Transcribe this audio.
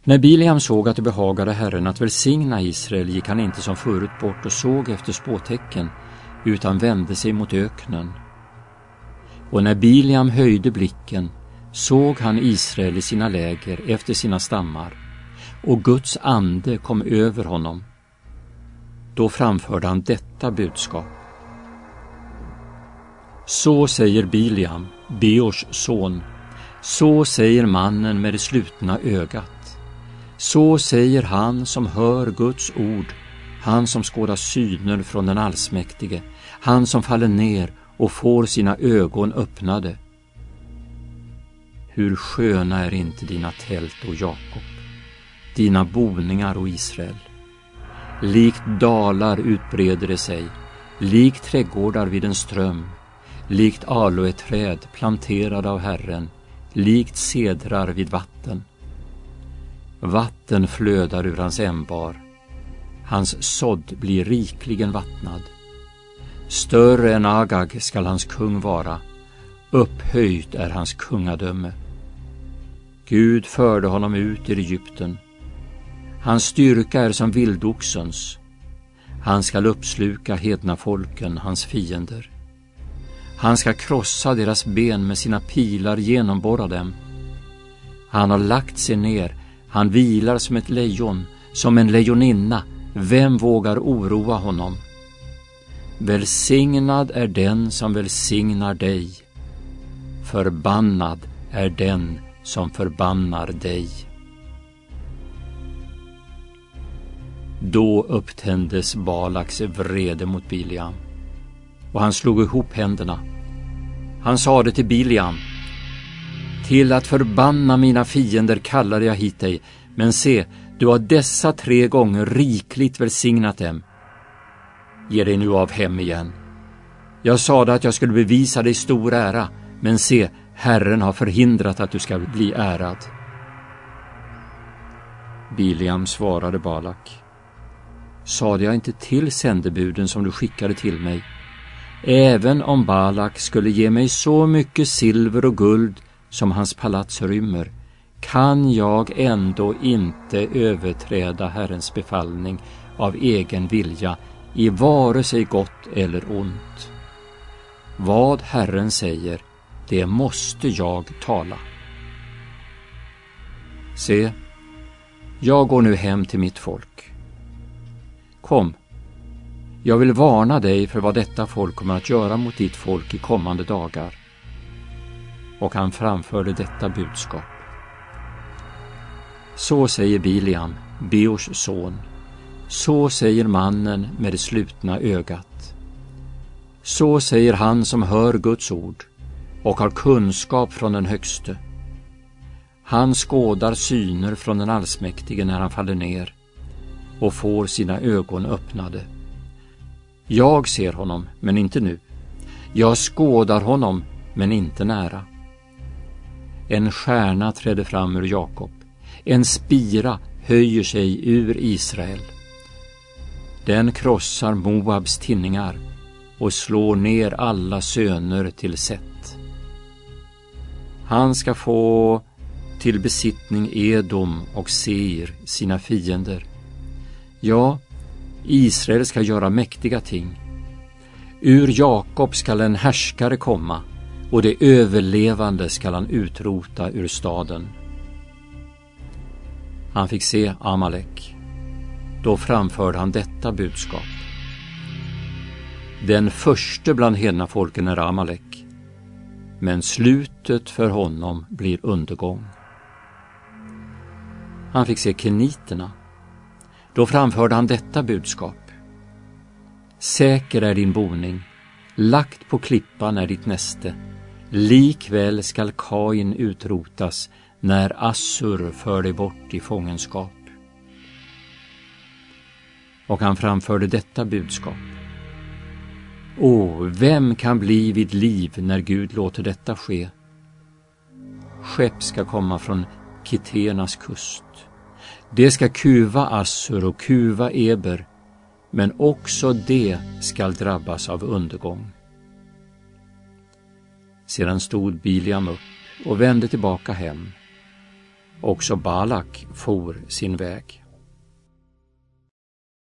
När Biliam såg att det behagade Herren att välsigna Israel gick han inte som förut bort och såg efter spåtecken, utan vände sig mot öknen. Och när Biliam höjde blicken såg han Israel i sina läger efter sina stammar, och Guds ande kom över honom. Då framförde han detta budskap. Så säger Biliam, Beors son, så säger mannen med det slutna ögat. Så säger han som hör Guds ord, han som skådar syner från den allsmäktige, han som faller ner och får sina ögon öppnade. Hur sköna är inte dina tält, o Jakob, dina boningar, o Israel. Likt dalar utbreder det sig, likt trädgårdar vid en ström, likt aloeträd planterade av Herren, likt cedrar vid vatten. Vatten flödar ur hans ämbar, hans sådd blir rikligen vattnad. Större än Agag skall hans kung vara, upphöjt är hans kungadöme. Gud förde honom ut ur Egypten. Hans styrka är som vildoxens. Han skall uppsluka hedna folken, hans fiender. Han ska krossa deras ben med sina pilar, genomborra dem. Han har lagt sig ner, han vilar som ett lejon, som en lejoninna. Vem vågar oroa honom? Välsignad är den som välsignar dig. Förbannad är den som förbannar dig. Då upptändes Balaks vrede mot Biliam, och han slog ihop händerna. Han sade till Biliam: till att förbanna mina fiender kallade jag hit dig, men se, du har dessa 3 gånger rikligt välsignat dem. Ge dig nu av hem igen. Jag sade att jag skulle bevisa dig stor ära, men se, Herren har förhindrat att du ska bli ärad. Biliam svarade Balak: sade jag inte till sändebuden som du skickade till mig? Även om Balak skulle ge mig så mycket silver och guld som hans palats rymmer, kan jag ändå inte överträda Herrens befallning av egen vilja i vare sig gott eller ont. Vad Herren säger, det måste jag tala. Se, jag går nu hem till mitt folk. Kom, jag vill varna dig för vad detta folk kommer att göra mot ditt folk i kommande dagar. Och han framförde detta budskap. Så säger Biliam, Beors son. Så säger mannen med det slutna ögat. Så säger han som hör Guds ord och har kunskap från den högste. Han skådar syner från den allsmäktige när han faller ner och får sina ögon öppnade. Jag ser honom, men inte nu. Jag skådar honom, men inte nära. En stjärna trädde fram ur Jakob. En spira höjer sig ur Israel. Den krossar Moabs tinningar och slår ner alla söner till Set. Han ska få till besittning Edom och Seir, sina fiender. Ja, Israel ska göra mäktiga ting. Ur Jakob skall en härskare komma, och det överlevande skall han utrota ur staden. Han fick se Amalek. Då framförde han detta budskap. Den förste bland hedna folken är Amalek, men slutet för honom blir undergång. Han fick se keniterna. Då framförde han detta budskap. Säker är din boning, lagt på klippan är ditt näste. Likväl skall Kain utrotas när Assur för dig bort i fångenskap. Och han framförde detta budskap. Vem kan bli vid liv när Gud låter detta ske? Skepp ska komma från Kitenas kust. Det ska kuva Assur och kuva Eber, men också det skall drabbas av undergång. Sedan stod Biliam upp och vände tillbaka hem. Också Balak for sin väg.